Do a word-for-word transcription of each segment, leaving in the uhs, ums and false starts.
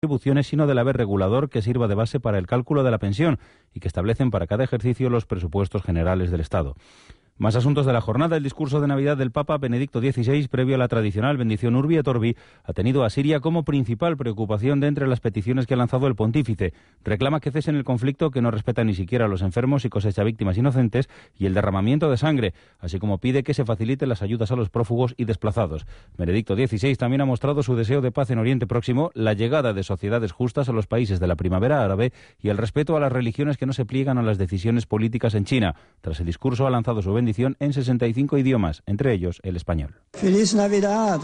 contribuciones, sino del haber regulador que sirva de base para el cálculo de la pensión y que establecen para cada ejercicio los presupuestos generales del Estado. Más asuntos de la jornada. El discurso de Navidad del Papa Benedicto dieciséis, previo a la tradicional bendición Urbi et Orbi, ha tenido a Siria como principal preocupación de entre las peticiones que ha lanzado el pontífice. Reclama que cesen el conflicto, que no respeta ni siquiera a los enfermos y cosecha víctimas inocentes, y el derramamiento de sangre, así como pide que se faciliten las ayudas a los prófugos y desplazados. Benedicto dieciséis también ha mostrado su deseo de paz en Oriente Próximo, la llegada de sociedades justas a los países de la primavera árabe y el respeto a las religiones que no se pliegan a las decisiones políticas en China. Tras el discurso ha lanzado su bendición en sesenta y cinco idiomas, entre ellos el español. ¡Feliz Navidad!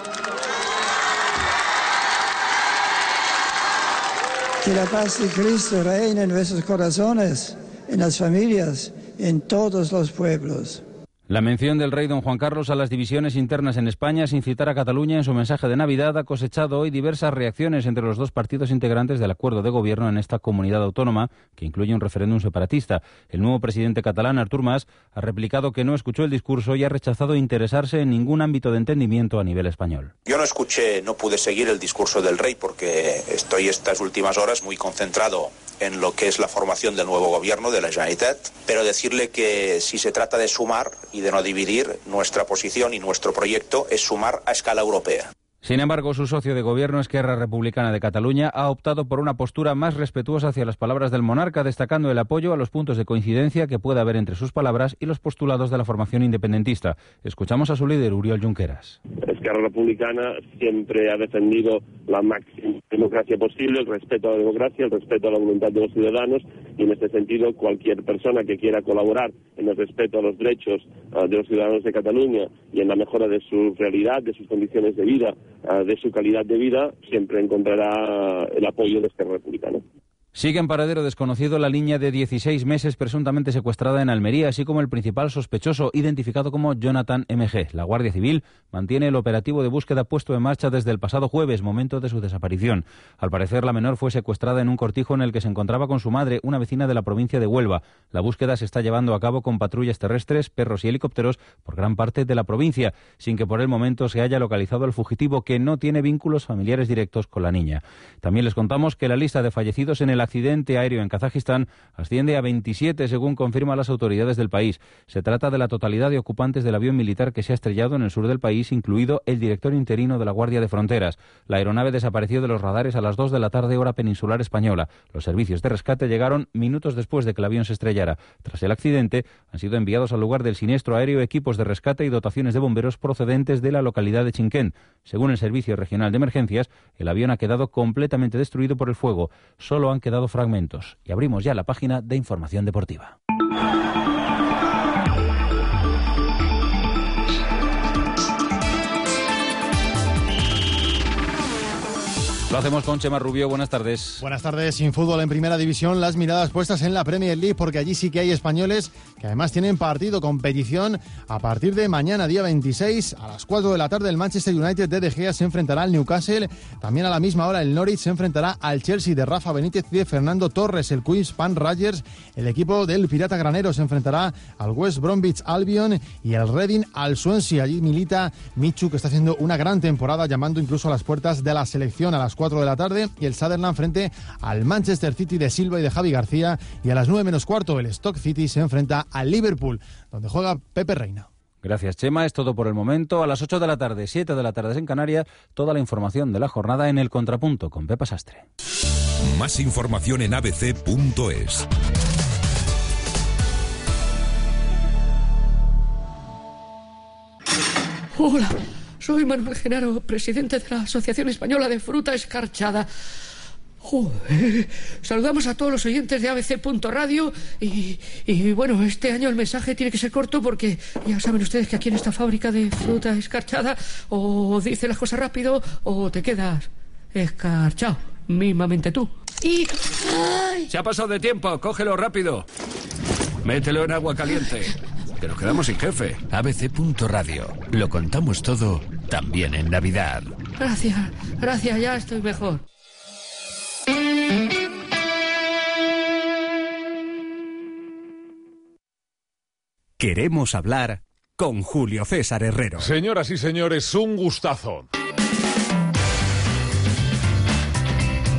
Que la paz de Cristo reine en nuestros corazones, en las familias, en todos los pueblos. La mención del rey don Juan Carlos a las divisiones internas en España sin citar a Cataluña en su mensaje de Navidad ha cosechado hoy diversas reacciones entre los dos partidos integrantes del acuerdo de gobierno en esta comunidad autónoma, que incluye un referéndum separatista. El nuevo presidente catalán, Artur Mas, ha replicado que no escuchó el discurso y ha rechazado interesarse en ningún ámbito de entendimiento a nivel español. Yo no escuché, no pude seguir el discurso del rey porque estoy estas últimas horas muy concentrado en lo que es la formación del nuevo gobierno de la Generalitat, pero decirle que si se trata de sumar y de no dividir, nuestra posición y nuestro proyecto es sumar a escala europea. Sin embargo, su socio de gobierno, Esquerra Republicana de Cataluña, ha optado por una postura más respetuosa hacia las palabras del monarca, destacando el apoyo a los puntos de coincidencia que pueda haber entre sus palabras y los postulados de la formación independentista. Escuchamos a su líder, Oriol Junqueras. Esquerra Republicana siempre ha defendido la máxima democracia posible, el respeto a la democracia, el respeto a la voluntad de los ciudadanos, y en este sentido cualquier persona que quiera colaborar en el respeto a los derechos uh, de los ciudadanos de Cataluña y en la mejora de su realidad, de sus condiciones de vida, de su calidad de vida, siempre encontrará el apoyo de Esquerra Republicana. Sigue en paradero desconocido la niña de dieciséis meses presuntamente secuestrada en Almería, así como el principal sospechoso, identificado como Jonathan M G. La Guardia Civil mantiene el operativo de búsqueda puesto en marcha desde el pasado jueves, momento de su desaparición. Al parecer, la menor fue secuestrada en un cortijo en el que se encontraba con su madre, una vecina de la provincia de Huelva. La búsqueda se está llevando a cabo con patrullas terrestres, perros y helicópteros por gran parte de la provincia, sin que por el momento se haya localizado al fugitivo, que no tiene vínculos familiares directos con la niña. También les contamos que la lista de fallecidos en el accidente aéreo en Kazajistán asciende a veintisiete, según confirman las autoridades del país. Se trata de la totalidad de ocupantes del avión militar que se ha estrellado en el sur del país, incluido el director interino de la Guardia de Fronteras. La aeronave desapareció de los radares a las dos de la tarde, hora peninsular española. Los servicios de rescate llegaron minutos después de que el avión se estrellara. Tras el accidente, han sido enviados al lugar del siniestro aéreo equipos de rescate y dotaciones de bomberos procedentes de la localidad de Chinquén. Según el Servicio Regional de Emergencias, el avión ha quedado completamente destruido por el fuego. Solo han quedado fragmentos. Y abrimos ya la página de información deportiva. Lo hacemos con Chema Rubio. Buenas tardes. Buenas tardes. Sin fútbol en primera división, las miradas puestas en la Premier League, porque allí sí que hay españoles que además tienen partido, competición a partir de mañana, día veintiséis, a las cuatro de la tarde. El Manchester United de De Gea se enfrentará al Newcastle. También a la misma hora el Norwich se enfrentará al Chelsea de Rafa Benítez y de Fernando Torres. El Queen's Park Rangers, el equipo del Pirata Granero, se enfrentará al West Bromwich Albion y el Reading al Swansea. Allí milita Michu, que está haciendo una gran temporada, llamando incluso a las puertas de la selección. A las cuatro de la tarde, y el Sunderland frente al Manchester City de Silva y de Javi García, y a las nueve menos cuarto el Stoke City se enfrenta al Liverpool, donde juega Pepe Reina. Gracias, Chema. Es todo por el momento. A las ocho de la tarde, siete de la tarde en Canarias, toda la información de la jornada en El Contrapunto con Pepa Sastre. Más información en a b c punto es. Hola, soy Manuel Genaro, presidente de la Asociación Española de Fruta Escarchada. Joder, saludamos a todos los oyentes de A B C punto radio y, y bueno, este año el mensaje tiene que ser corto porque ya saben ustedes que aquí en esta fábrica de fruta escarchada o dices las cosas rápido o te quedas escarchado, mismamente tú. Y... ¡ay! Se ha pasado de tiempo, cógelo rápido. Mételo en agua caliente. Que nos quedamos sin jefe. A B C punto radio. Lo contamos todo, también en Navidad. Gracias, gracias, ya estoy mejor. Queremos hablar con Julio César Herrero. Señoras y señores, un gustazo.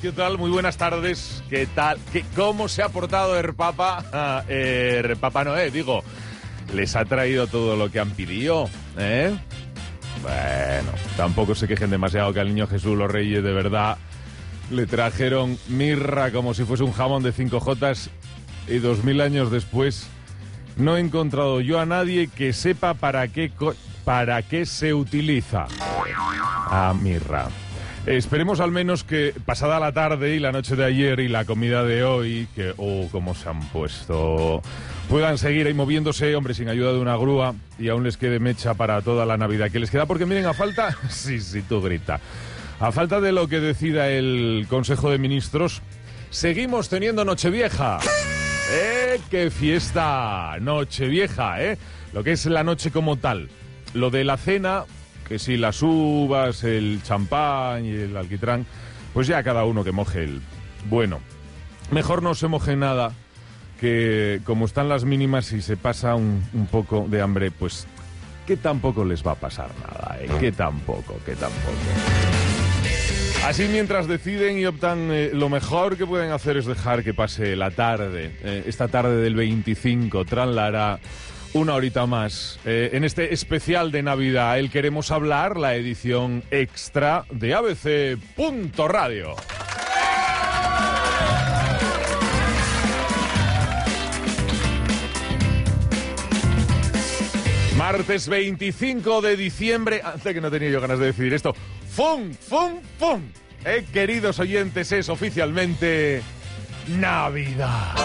¿qué tal? Muy buenas tardes. ¿Qué tal? ¿Qué, ¿Cómo se ha portado el Papa? Eh, el Papá Noé, digo. ¿Les ha traído todo lo que han pedido? ¿Eh? Bueno, tampoco se quejen demasiado que al niño Jesús los reyes de verdad le trajeron mirra como si fuese un jamón de cinco jotas y dos mil años después no he encontrado yo a nadie que sepa para qué, co- para qué se utiliza a mirra. Esperemos al menos que pasada la tarde y la noche de ayer y la comida de hoy, que, oh, cómo se han puesto, puedan seguir ahí moviéndose, hombre, sin ayuda de una grúa y aún les quede mecha para toda la Navidad. ¿Qué les queda? Porque miren, a falta, sí, sí, tú grita, a falta de lo que decida el Consejo de Ministros, seguimos teniendo Nochevieja. ¡Eh, qué fiesta! Nochevieja, ¿eh? Lo que es la noche como tal. Lo de la cena, que si las uvas, el champán y el alquitrán, pues ya cada uno que moje el... Bueno, mejor no se moje nada, que como están las mínimas y se pasa un, un poco de hambre, pues que tampoco les va a pasar nada, ¿eh? Que tampoco, que tampoco. Así mientras deciden y optan, eh, lo mejor que pueden hacer es dejar que pase la tarde, eh, esta tarde del veinticinco, traslará una horita más. Eh, en este especial de Navidad, el Queremos Hablar, la edición extra de A B C punto radio. Martes veinticinco de diciembre, antes que no tenía yo ganas de decir esto, ¡fum, fum, fum! Eh, queridos oyentes, es oficialmente Navidad.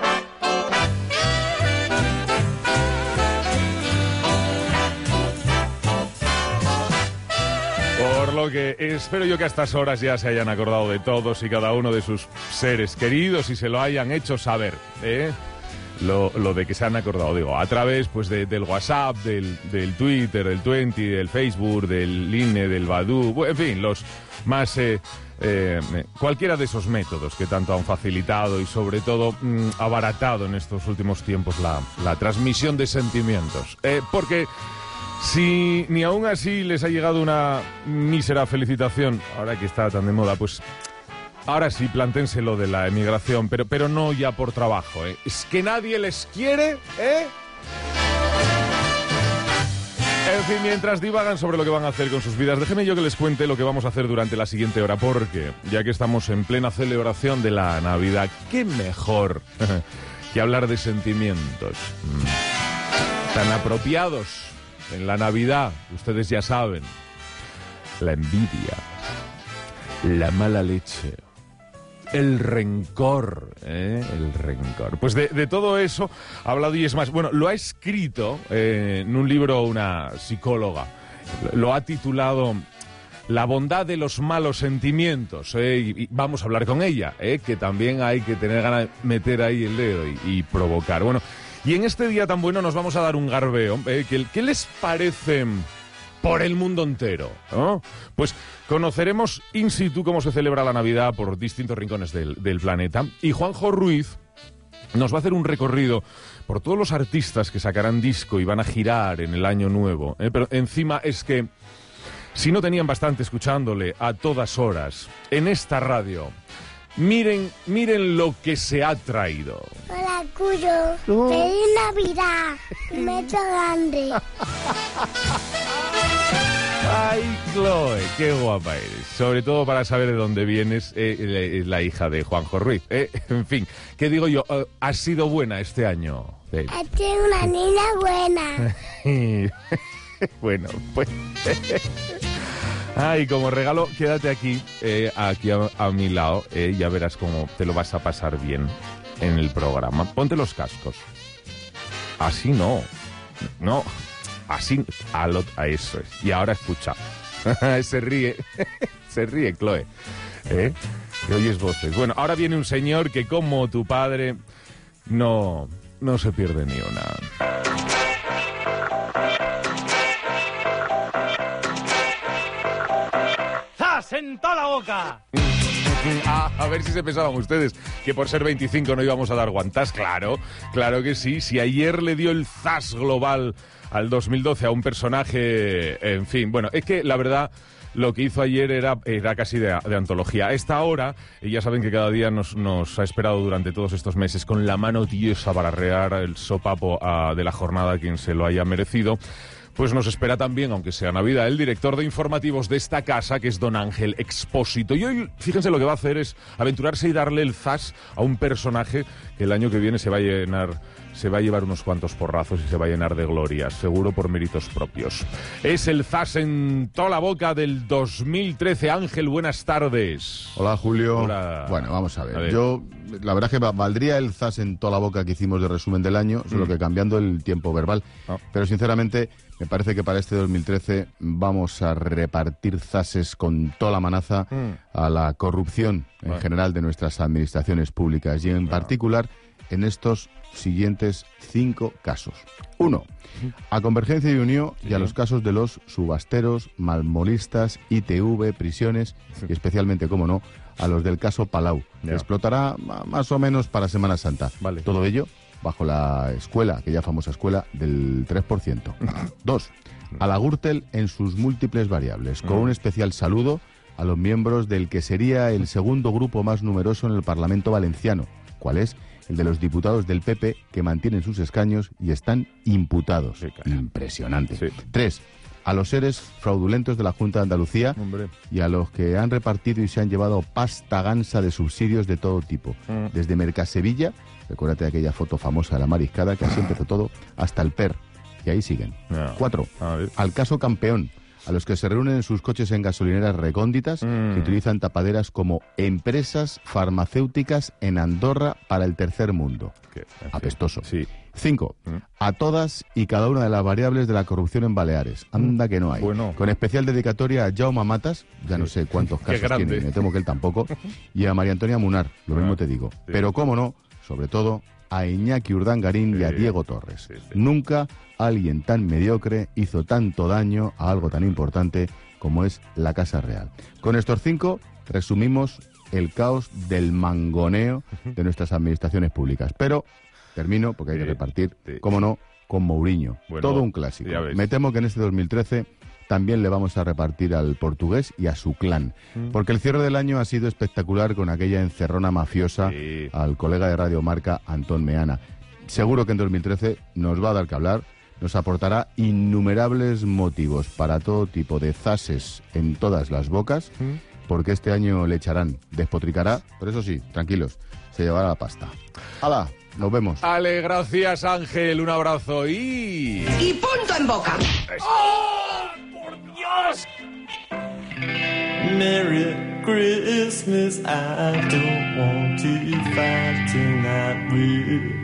Por lo que espero yo que a estas horas ya se hayan acordado de todos y cada uno de sus seres queridos y se lo hayan hecho saber, ¿eh? Lo, lo de que se han acordado, digo, a través pues de, del WhatsApp, del, del Twitter, del Twenty, del Facebook, del Line, del Badoo, en fin, los más... Eh, eh, cualquiera de esos métodos que tanto han facilitado y sobre todo mmm, abaratado en estos últimos tiempos la, la transmisión de sentimientos. Eh, porque... Si ni aún así les ha llegado una mísera felicitación, ahora que está tan de moda, pues ahora sí, plántense lo de la emigración, pero, pero no ya por trabajo, ¿eh? Es que nadie les quiere, ¿eh? En fin, mientras divagan sobre lo que van a hacer con sus vidas, déjenme yo que les cuente lo que vamos a hacer durante la siguiente hora, porque ya que estamos en plena celebración de la Navidad, qué mejor que hablar de sentimientos mm, tan apropiados en la Navidad, ustedes ya saben, la envidia, la mala leche, el rencor, ¿eh? El rencor. Pues de, de todo eso ha hablado y es más. Bueno, lo ha escrito eh, en un libro una psicóloga, lo ha titulado La bondad de los malos sentimientos, ¿eh? y, y vamos a hablar con ella, ¿eh? Que también hay que tener ganas de meter ahí el dedo y, y provocar. Bueno, y en este día tan bueno nos vamos a dar un garbeo. ¿eh? ¿Qué, ¿Qué les parece por el mundo entero? ¿no? Pues conoceremos in situ cómo se celebra la Navidad por distintos rincones del, del planeta. Y Juanjo Ruiz nos va a hacer un recorrido por todos los artistas que sacarán disco y van a girar en el año nuevo. ¿eh? Pero encima es que, si no tenían bastante escuchándole a todas horas en esta radio... Miren, miren lo que se ha traído. Hola, Cuyo. Oh. ¡Feliz Navidad! Me he hecho grande. Ay, Chloe, qué guapa eres. Sobre todo para saber de dónde vienes, eh, la hija de Juanjo Ruiz. Eh, en fin, ¿qué digo yo? Uh, ¿Has sido buena este año? Eh. Has sido una niña buena. Bueno, pues... Ah, y como regalo, quédate aquí, eh, aquí a, a mi lado, eh, ya verás cómo te lo vas a pasar bien en el programa. Ponte los cascos. Así no, no, así, a, lo, a eso es. Y ahora escucha, se ríe, se ríe Chloe, ¿eh? Que oyes voces. Bueno, ahora viene un señor que como tu padre no, no se pierde ni una. ¡En toda la boca! Ah, a ver si se pensaban ustedes que por ser veinticinco no íbamos a dar guantas. Claro, claro que sí. Si ayer le dio el zas global al dos mil doce a un personaje, en fin, bueno, es que la verdad... Lo que hizo ayer era, era casi de, de antología. A esta hora, y ya saben que cada día nos, nos ha esperado durante todos estos meses con la mano tiesa para arrear el sopapo a, de la jornada a quien se lo haya merecido, pues nos espera también, aunque sea Navidad, el director de informativos de esta casa, que es don Ángel Expósito. Y hoy, fíjense, lo que va a hacer es aventurarse y darle el zas a un personaje que el año que viene se va a llenar... se va a llevar unos cuantos porrazos y se va a llenar de glorias, seguro por méritos propios. Es el zas en toda la boca del dos mil trece. Ángel, buenas tardes. Hola, Julio. Hola. Bueno, vamos a ver. A ver. Yo, la verdad es que valdría el zas en toda la boca que hicimos de resumen del año, solo Mm. que cambiando el tiempo verbal. Oh. Pero sinceramente, me parece que para este dos mil trece vamos a repartir zases con toda la manaza Mm. a la corrupción en Bueno. general de nuestras administraciones públicas y en particular en estos siguientes cinco casos. Uno, a Convergencia y Unió y a los casos de los subasteros, malmolistas, I T V, prisiones y especialmente, como no, a los del caso Palau. Ya. Explotará ma- más o menos para Semana Santa. Vale. Todo ello bajo la escuela, aquella famosa escuela del tres por ciento. Dos, a la Gürtel en sus múltiples variables, con Mm. un especial saludo a los miembros del que sería el segundo grupo más numeroso en el Parlamento valenciano. ¿Cuál es? El de los diputados del P P que mantienen sus escaños y están imputados. Sí, claro. Impresionante. Sí. Tres, a los seres fraudulentos de la Junta de Andalucía Hombre. y a los que han repartido y se han llevado pasta gansa de subsidios de todo tipo. Mm. Desde Mercasevilla, recuérdate de aquella foto famosa de la mariscada, que así empezó todo, hasta el P E R. Y ahí siguen. Ya. Cuatro, A ver. al caso Campeón, a los que se reúnen en sus coches en gasolineras recónditas, Mm. que utilizan tapaderas como empresas farmacéuticas en Andorra para el tercer mundo. Que, en fin, Apestoso. Sí. Cinco, Mm. a todas y cada una de las variables de la corrupción en Baleares. Anda que no hay. Bueno. Con especial dedicatoria a Jaume Matas, ya no sé cuántos Qué casos grande. tiene, me temo que él tampoco, y a María Antonia Munar, lo Ah, mismo te digo. sí. Pero cómo no, sobre todo a Iñaki Urdangarín y a Sí. Diego Torres. Sí, sí. Nunca alguien tan mediocre hizo tanto daño a algo tan importante como es la Casa Real. Con estos cinco resumimos el caos del mangoneo de nuestras administraciones públicas. Pero termino, porque hay que Sí, repartir, sí. cómo no, con Mourinho. Bueno, Todo un clásico. ya ves. Me temo que en este dos mil trece también le vamos a repartir al portugués y a su clan. Mm. Porque el cierre del año ha sido espectacular con aquella encerrona mafiosa Sí. al colega de Radio Marca, Antón Meana. Seguro que en dos mil trece nos va a dar que hablar, nos aportará innumerables motivos para todo tipo de zases en todas las bocas, Mm. porque este año le echarán, despotricará, pero eso sí, tranquilos, se llevará la pasta. ¡Hala! Nos vemos. Ale, gracias Ángel, un abrazo y... Y punto en boca. ¡Oh, por Dios! Merry Christmas, I don't want to fight tonight with.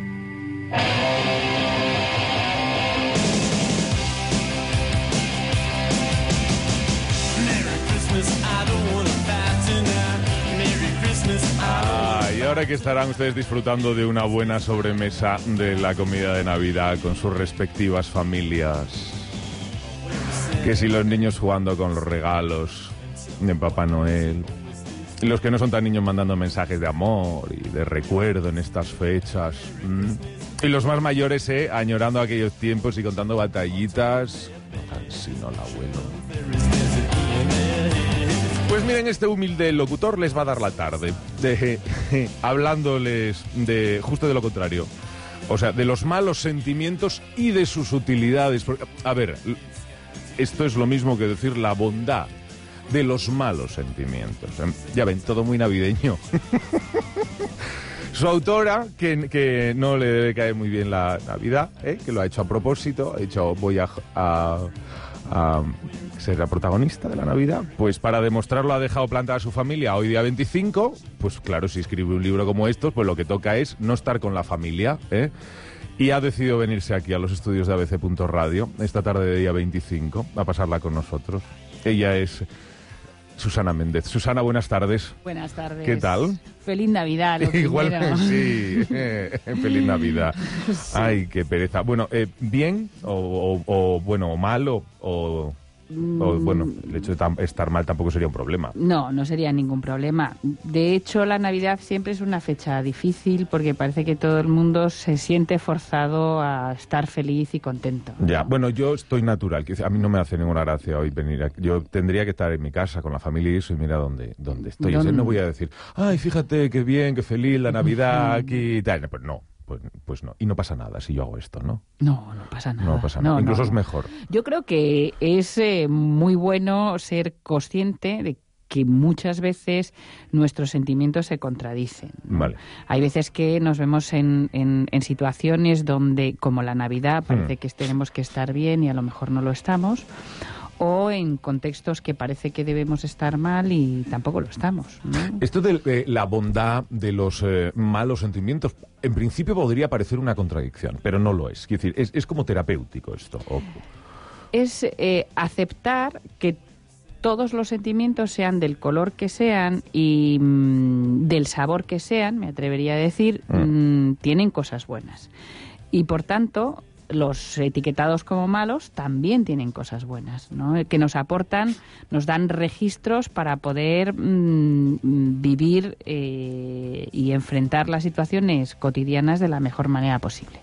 Merry Christmas, I don't want to fight tonight. Merry Christmas, I Ah, y ahora que estarán ustedes disfrutando de una buena sobremesa de la comida de Navidad con sus respectivas familias. Que si los niños jugando con los regalos de Papá Noel. Y los que no son tan niños mandando mensajes de amor y de recuerdo en estas fechas. ¿m? Y los más mayores, eh, añorando aquellos tiempos y contando batallitas. Cansino el abuelo. Pues miren, este humilde locutor les va a dar la tarde, de, hablándoles de justo de lo contrario. O sea, de los malos sentimientos y de sus utilidades. Porque, a ver, esto es lo mismo que decir la bondad de los malos sentimientos. Ya ven, todo muy navideño. Su autora, que, que no le debe caer muy bien la Navidad, ¿eh? Que lo ha hecho a propósito, ha dicho voy a, a, a ser la protagonista de la Navidad, pues para demostrarlo ha dejado plantada a su familia hoy día veinticinco, pues claro, si escribe un libro como estos, pues lo que toca es no estar con la familia, ¿eh? Y ha decidido venirse aquí a los estudios de A B C punto radio esta tarde de día veinticinco a pasarla con nosotros. Ella es Susana Méndez. Susana, buenas tardes. Buenas tardes. ¿Qué tal? Feliz Navidad, lo Igual, primero. sí. eh, feliz Navidad. Sí. Ay, qué pereza. Bueno, eh, ¿bien o, o- o, bueno, o malo o O, bueno, el hecho de tam- estar mal tampoco sería un problema. No, no sería ningún problema. De hecho, la Navidad siempre es una fecha difícil porque parece que todo el mundo se siente forzado a estar feliz y contento. Ya, bueno, yo estoy natural. A mí no me hace ninguna gracia hoy venir aquí. Yo tendría que estar en mi casa con la familia y eso, y mira dónde, dónde estoy. O sea, no voy a decir, ay, fíjate, qué bien, qué feliz la Navidad aquí y tal. Pues no. Pues, pues no, y no pasa nada si yo hago esto, ¿no? No, no pasa nada. No pasa nada, No, incluso no, es no. mejor. Yo creo que es eh, muy bueno ser consciente de que muchas veces nuestros sentimientos se contradicen, ¿no? Vale. Hay veces que nos vemos en, en, en situaciones donde, como la Navidad, parece Hmm. que tenemos que estar bien y a lo mejor no lo estamos, o en contextos que parece que debemos estar mal y tampoco lo estamos, ¿no? Esto de eh, la bondad de los eh, malos sentimientos, en principio podría parecer una contradicción, pero no lo es. Quiero decir, es, es como terapéutico esto. O- Es eh, aceptar que todos los sentimientos, sean del color que sean y mm, del sabor que sean, me atrevería a decir, mm, tienen cosas buenas. Y por tanto, los etiquetados como malos también tienen cosas buenas, ¿no? Que nos aportan, nos dan registros para poder mm, vivir eh, y enfrentar las situaciones cotidianas de la mejor manera posible.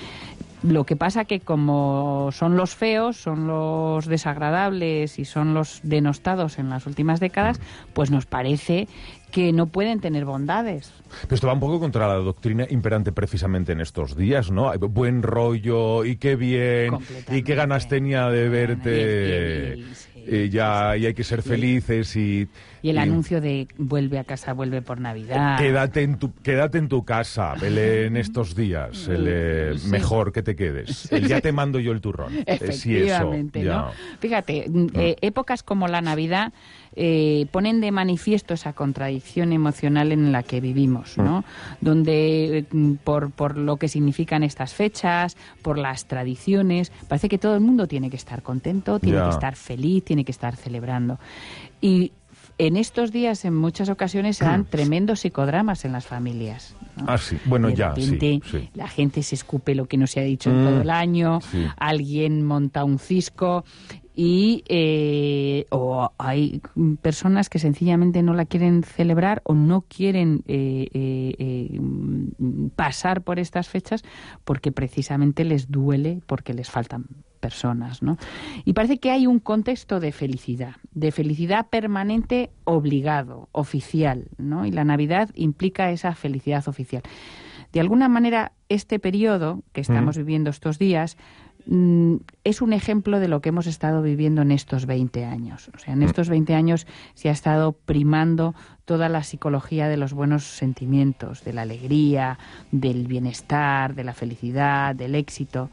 Lo que pasa que como son los feos, son los desagradables y son los denostados en las últimas décadas, pues nos parece que no pueden tener bondades. Pero esto va un poco contra la doctrina imperante precisamente en estos días, ¿no? Hay buen rollo y qué bien y qué ganas tenía de verte y ya y hay que ser felices y... Y el y- anuncio de vuelve a casa, vuelve por Navidad. Quédate en tu, quédate en tu casa, Belén, estos días. El, eh, Sí. Mejor que te quedes. El ya te mando yo el turrón. Eh, sí, eso, Efectivamente, ya. ¿no? Fíjate, eh, épocas como la Navidad eh, ponen de manifiesto esa contradicción emocional en la que vivimos, ¿no? Donde eh, por, por lo que significan estas fechas, por las tradiciones, parece que todo el mundo tiene que estar contento, tiene Ya. que estar feliz, tiene que estar celebrando. Y en estos días, en muchas ocasiones, se dan tremendos psicodramas en las familias, ¿no? Ah, sí. Bueno, De ya, sí, repente, sí. la gente se escupe lo que no se ha dicho en Mm, todo el año, sí. alguien monta un cisco y eh, o hay personas que sencillamente no la quieren celebrar o no quieren eh, eh, eh, pasar por estas fechas porque precisamente les duele, porque les faltan personas, ¿no? Y parece que hay un contexto de felicidad, de felicidad permanente obligado, oficial, ¿no? Y la Navidad implica esa felicidad oficial. De alguna manera, este periodo que estamos Mm. viviendo estos días mm, es un ejemplo de lo que hemos estado viviendo en estos veinte años. O sea, en estos veinte años se ha estado primando toda la psicología de los buenos sentimientos, de la alegría, del bienestar, de la felicidad, del éxito.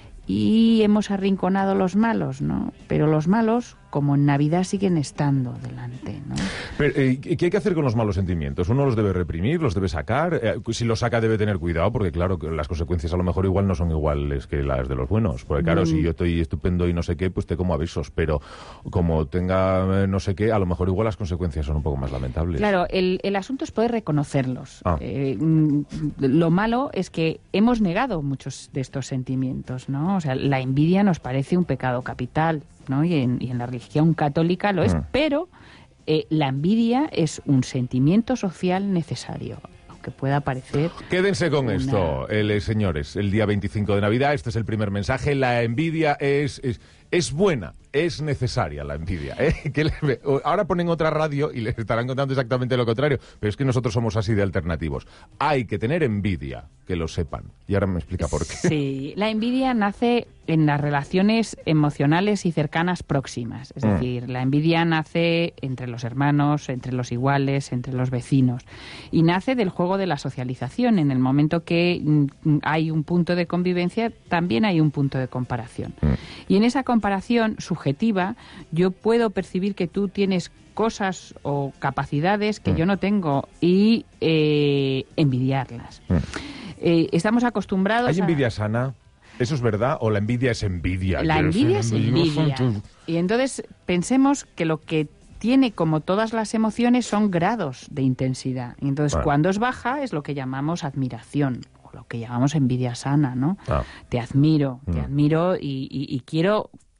Y hemos arrinconado los malos, ¿no? Pero los malos, como en Navidad, siguen estando delante, ¿no? Pero, eh, ¿qué hay que hacer con los malos sentimientos? ¿Uno los debe reprimir, los debe sacar? Eh, si los saca debe tener cuidado, porque claro, que las consecuencias a lo mejor igual no son iguales que las de los buenos. Porque claro, Mm. si yo estoy estupendo y no sé qué, pues te como avisos. Pero como tenga eh, no sé qué, a lo mejor igual las consecuencias son un poco más lamentables. Claro, el, el asunto es poder reconocerlos. Ah. Eh, mm, lo malo es que hemos negado muchos de estos sentimientos, ¿no? O sea, la envidia nos parece un pecado capital, ¿no? Y en, y en la religión católica lo es, Mm. pero eh, la envidia es un sentimiento social necesario, aunque pueda parecer... Quédense con una- esto, eh, señores. El día veinticinco de Navidad, este es el primer mensaje. La envidia es, es, es buena, es necesaria la envidia. ¿eh? Que le- ahora ponen otra radio y les estarán contando exactamente lo contrario. Pero es que nosotros somos así de alternativos. Hay que tener envidia, que lo sepan. Y ahora me explica por qué. Sí, la envidia nace en las relaciones emocionales y cercanas próximas. Es Mm. decir, la envidia nace entre los hermanos, entre los iguales, entre los vecinos. Y nace del juego de la socialización. En el momento que mm, hay un punto de convivencia, también hay un punto de comparación. Y en esa comparación subjetiva, yo puedo percibir que tú tienes cosas o capacidades que yo no tengo y eh, envidiarlas. Eh, estamos acostumbrados ¿Hay a... envidia sana? ¿Eso es verdad? ¿O la envidia es envidia? La Quiero envidia decir, es envidia. Y entonces pensemos que lo que tiene, como todas las emociones, son grados de intensidad. Y entonces Vale. cuando es baja es lo que llamamos admiración, o lo que llamamos envidia sana, ¿no? Ah. Te admiro, te Mm. admiro y, y- y quiero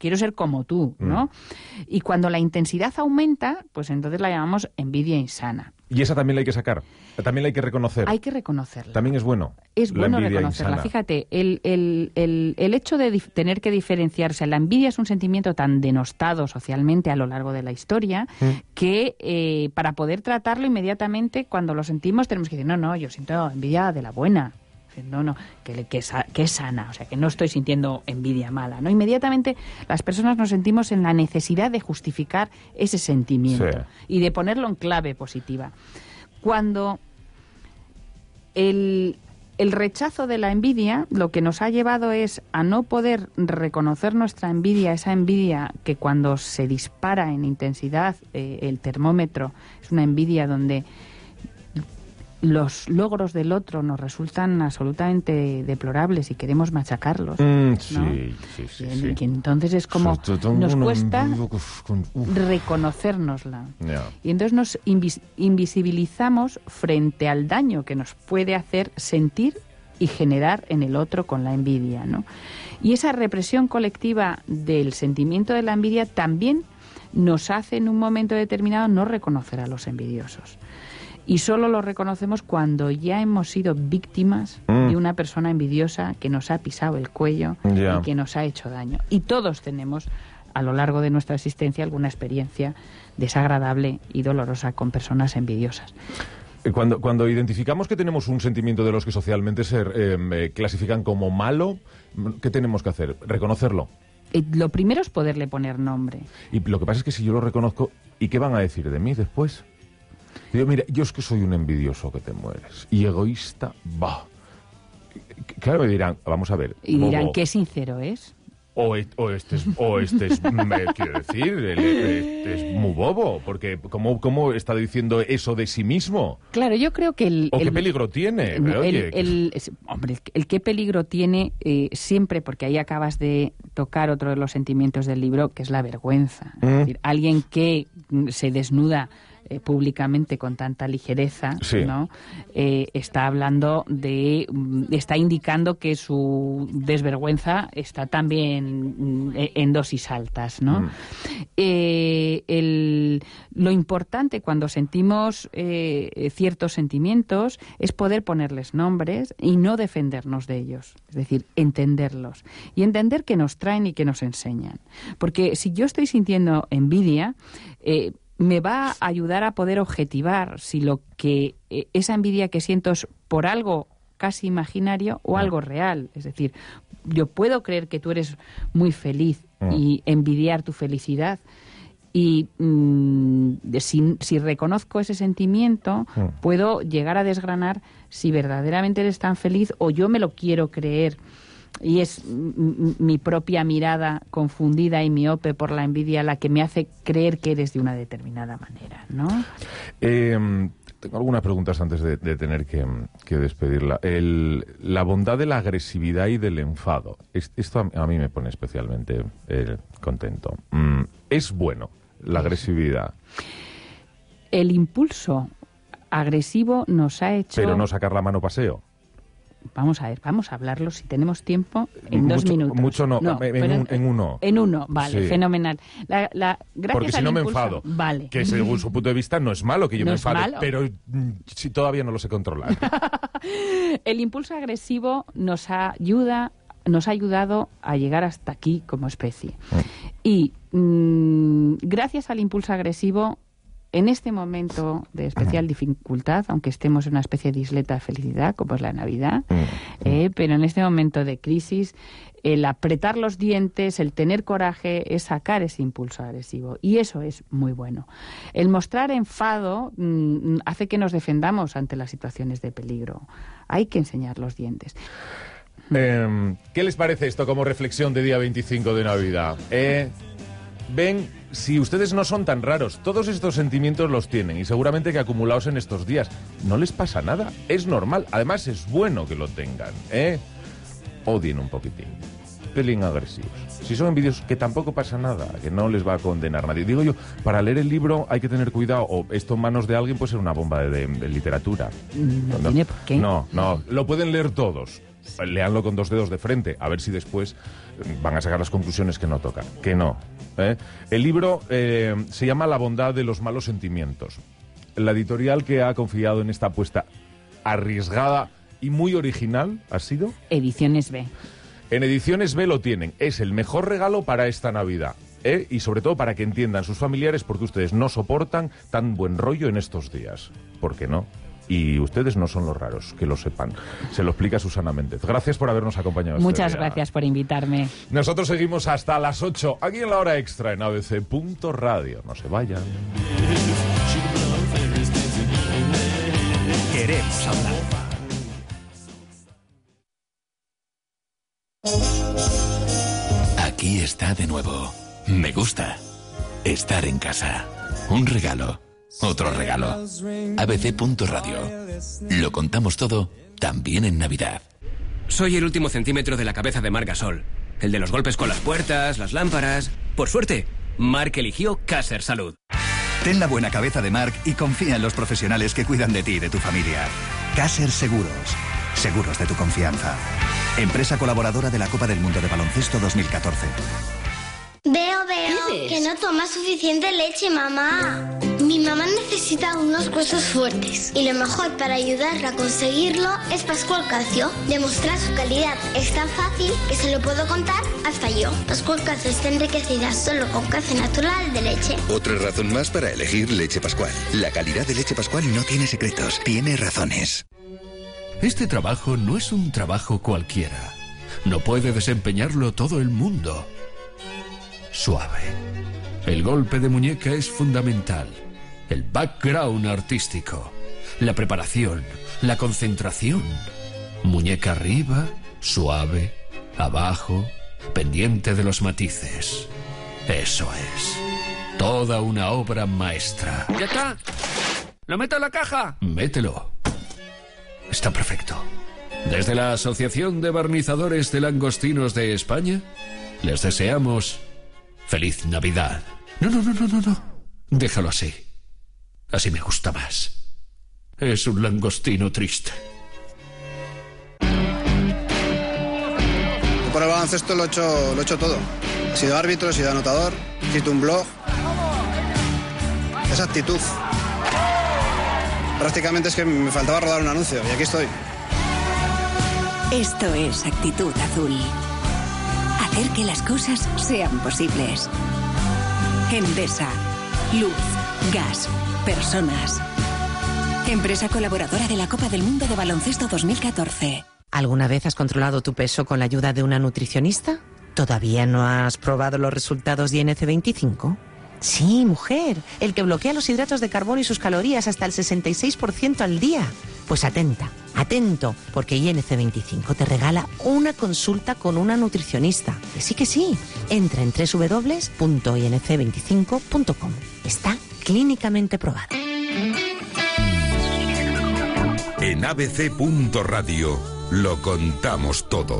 quiero ser como tú, ¿no? Mm. Y cuando la intensidad aumenta, pues entonces la llamamos envidia insana. Y esa también la hay que sacar, también la hay que reconocer. Hay que reconocerla. También es bueno. Es bueno reconocerla. Insana. Fíjate, el, el, el, el hecho de dif- tener que diferenciarse, la envidia es un sentimiento tan denostado socialmente a lo largo de la historia mm. que eh, para poder tratarlo inmediatamente, cuando lo sentimos, tenemos que decir, no, no, yo siento envidia de la buena. No, no, que, que, que es sana, o sea, que no estoy sintiendo envidia mala, ¿no? Inmediatamente las personas nos sentimos en la necesidad de justificar ese sentimiento sí. y de ponerlo en clave positiva. Cuando el, el rechazo de la envidia lo que nos ha llevado es a no poder reconocer nuestra envidia, esa envidia que cuando se dispara en intensidad eh, el termómetro, es una envidia donde los logros del otro nos resultan absolutamente deplorables y queremos machacarlos. Mm, ¿no? Sí, sí, sí. Y, sí. y entonces es como nos cuesta reconocérnosla. Yeah. Y entonces nos invis- invisibilizamos frente al daño que nos puede hacer sentir y generar en el otro con la envidia, ¿no? Y esa represión colectiva del sentimiento de la envidia también nos hace en un momento determinado no reconocer a los envidiosos. Y solo lo reconocemos cuando ya hemos sido víctimas mm. de una persona envidiosa que nos ha pisado el cuello yeah. y que nos ha hecho daño. Y todos tenemos, a lo largo de nuestra existencia, alguna experiencia desagradable y dolorosa con personas envidiosas. Cuando, cuando identificamos que tenemos un sentimiento de los que socialmente se eh, clasifican como malo, ¿qué tenemos que hacer? ¿Reconocerlo? Eh, lo primero es poderle poner nombre. Y lo que pasa es que si yo lo reconozco, ¿y qué van a decir de mí después? Digo, mira, yo es que soy un envidioso que te mueres. Y egoísta, va. Claro, me dirán, vamos a ver. Y dirán, bobo. Qué sincero es. O, o este es, o este es me quiero decir, el, este es muy bobo, porque ¿cómo, ¿cómo está diciendo eso de sí mismo? Claro, yo creo que el... ¿O el, qué peligro tiene? El, Oye, el, el, hombre, el, el qué peligro tiene eh, siempre, porque ahí acabas de tocar otro de los sentimientos del libro, que es la vergüenza. Mm. Es decir, alguien que se desnuda Eh, públicamente con tanta ligereza, sí. ¿no? Eh, está hablando de, está indicando que su desvergüenza está también en dosis altas, ¿no? Mm. Eh, el, lo importante cuando sentimos eh, ciertos sentimientos es poder ponerles nombres y no defendernos de ellos, es decir, entenderlos y entender que nos traen y que nos enseñan, porque si yo estoy sintiendo envidia, eh, me va a ayudar a poder objetivar si lo que eh, esa envidia que siento es por algo casi imaginario o algo real. Es decir, yo puedo creer que tú eres muy feliz y envidiar tu felicidad. Y mmm, si, si reconozco ese sentimiento, puedo llegar a desgranar si verdaderamente eres tan feliz o yo me lo quiero creer. Y es m- mi propia mirada confundida y miope por la envidia la que me hace creer que eres de una determinada manera, ¿no? Eh, tengo algunas preguntas antes de, de tener que, que despedirla. El, la bondad de la agresividad y del enfado. Es, esto a, a mí me pone especialmente eh, contento. Mm, ¿Es bueno la agresividad? El impulso agresivo nos ha hecho... Pero no sacar la mano paseo. Vamos a ver, vamos a hablarlo si tenemos tiempo en dos mucho, minutos. Mucho no, no en, en, en uno. En uno, vale, sí. Fenomenal. La, la, gracias Porque si al no impulso, me enfado. Vale. Que según su punto de vista no es malo que yo no me enfade, malo. pero si todavía no lo sé controlar. El impulso agresivo nos ayuda, nos ha ayudado a llegar hasta aquí como especie. Mm. Y mmm, gracias al impulso agresivo, en este momento de especial dificultad, aunque estemos en una especie de isleta de felicidad, como es la Navidad, eh, pero en este momento de crisis, el apretar los dientes, el tener coraje, es sacar ese impulso agresivo. Y eso es muy bueno. El mostrar enfado mmm, hace que nos defendamos ante las situaciones de peligro. Hay que enseñar los dientes. Eh, ¿Qué les parece esto como reflexión de día veinticinco de Navidad? Eh... Ven, si ustedes no son tan raros, todos estos sentimientos los tienen y seguramente que acumulados en estos días. No les pasa nada, es normal, además es bueno que lo tengan, ¿eh? Odien un poquitín, pelín agresivos. Si son envidiosos, que tampoco pasa nada, que no les va a condenar nadie. Digo yo, para leer el libro hay que tener cuidado, o esto en manos de alguien puede ser una bomba de, de, de literatura. No, no tiene por qué. No, no, lo pueden leer todos. Léanlo con dos dedos de frente, a ver si después van a sacar las conclusiones que no tocan. Que no. ¿eh? El libro eh, se llama La bondad de los malos sentimientos. La editorial que ha confiado en esta apuesta arriesgada y muy original ha sido... Ediciones B. En Ediciones B lo tienen. Es el mejor regalo para esta Navidad. ¿eh? Y sobre todo para que entiendan sus familiares porque ustedes no soportan tan buen rollo en estos días. ¿Por qué no? Y ustedes no son los raros, que lo sepan. Se lo explica Susana Méndez. Gracias por habernos acompañado. Muchas este día. gracias por invitarme. Nosotros seguimos hasta las ocho, aquí en la hora extra, en A B C punto radio. No se vayan. Queremos hablar. Aquí está de nuevo. Me gusta. Estar en casa. Un regalo. Otro regalo. A B C punto radio. Lo contamos todo, también en Navidad. Soy el último centímetro de la cabeza de Marc Gasol. El de los golpes con las puertas, las lámparas... Por suerte, Marc eligió Caser Salud. Ten la buena cabeza de Marc y confía en los profesionales que cuidan de ti y de tu familia. Caser Seguros. Seguros de tu confianza. Empresa colaboradora de la Copa del Mundo de Baloncesto dos mil catorce. Veo, veo que no tomas suficiente leche, mamá. Mi mamá necesita unos huesos fuertes y lo mejor para ayudarla a conseguirlo es Pascual Calcio. Demostrar su calidad es tan fácil que se lo puedo contar hasta yo. Pascual Calcio está enriquecida solo con calcio natural de leche. Otra razón más para elegir leche Pascual. La calidad de leche Pascual no tiene secretos, tiene razones. Este trabajo no es un trabajo cualquiera. No puede desempeñarlo todo el mundo. Suave. El golpe de muñeca es fundamental. El background artístico. La preparación. La concentración. Muñeca arriba, suave, abajo, pendiente de los matices. Eso es. Toda una obra maestra. ¿Ya está? ¿Lo meto en la caja? Mételo. Está perfecto. Desde la Asociación de Barnizadores de Langostinos de España, les deseamos feliz Navidad. No, no, no, no, no, no. Déjalo así. Así me gusta más. Es un langostino triste. Por el baloncesto lo he hecho, lo he hecho todo. He sido árbitro, he sido anotador, he escrito un blog. Esa actitud. Prácticamente es que me faltaba rodar un anuncio y aquí estoy. Esto es Actitud Azul. Hacer que las cosas sean posibles. Endesa. Luz, gas, personas. Empresa colaboradora de la Copa del Mundo de Baloncesto dos mil catorce. ¿Alguna vez has controlado tu peso con la ayuda de una nutricionista? ¿Todavía no has probado los resultados de I N C veinticinco? Sí, mujer, el que bloquea los hidratos de carbono y sus calorías hasta el sesenta y seis por ciento al día. Pues atenta, atento, porque I N C veinticinco te regala una consulta con una nutricionista. Que sí, que sí. Entra en doble u doble u doble u punto i n c veinticinco punto com. Está clínicamente probada. En A B C punto radio lo contamos todo.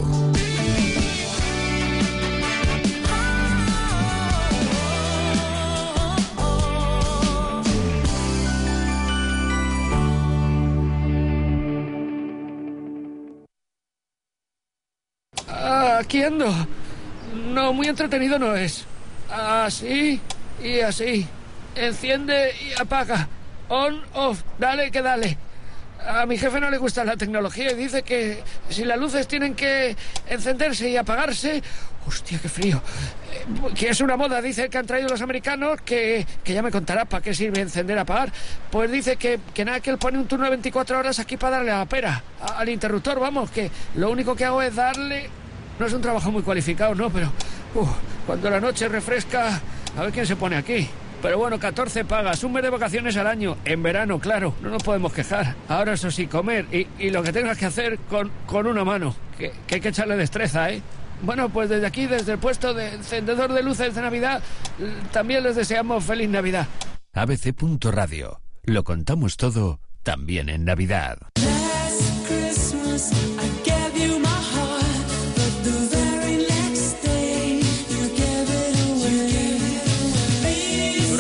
Aquí ando. No, muy entretenido no es. Así y así. Enciende y apaga. On, off. Dale que dale. A mi jefe no le gusta la tecnología y dice que si las luces tienen que encenderse y apagarse... Hostia, qué frío. Eh, que es una moda, dice, que han traído los americanos, que, que ya me contará para qué sirve encender, apagar. Pues dice que, que nada, que él pone un turno de veinticuatro horas aquí para darle a la pera, a, al interruptor, vamos, que lo único que hago es darle... No es un trabajo muy cualificado, no, pero... Uh, cuando la noche refresca, a ver quién se pone aquí. Pero bueno, catorce pagas, un mes de vacaciones al año, en verano, claro, no nos podemos quejar. Ahora eso sí, comer y, y lo que tengas que hacer con, con una mano, que, que hay que echarle destreza, ¿eh? Bueno, pues desde aquí, desde el puesto de encendedor de luces de Navidad, también les deseamos feliz Navidad. A B C punto radio. Lo contamos todo, también en Navidad.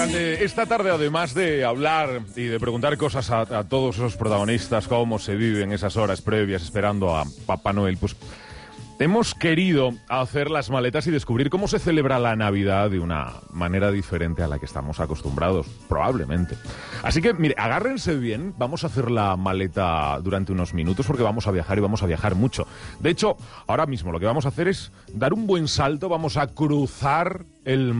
durante esta tarde, además de hablar y de preguntar cosas a, a todos esos protagonistas, cómo se viven esas horas previas esperando a Papá Noel, pues hemos querido hacer las maletas y descubrir cómo se celebra la Navidad de una manera diferente a la que estamos acostumbrados, probablemente. Así que, mire, agárrense bien, vamos a hacer la maleta durante unos minutos porque vamos a viajar y vamos a viajar mucho. De hecho, ahora mismo lo que vamos a hacer es dar un buen salto, vamos a cruzar el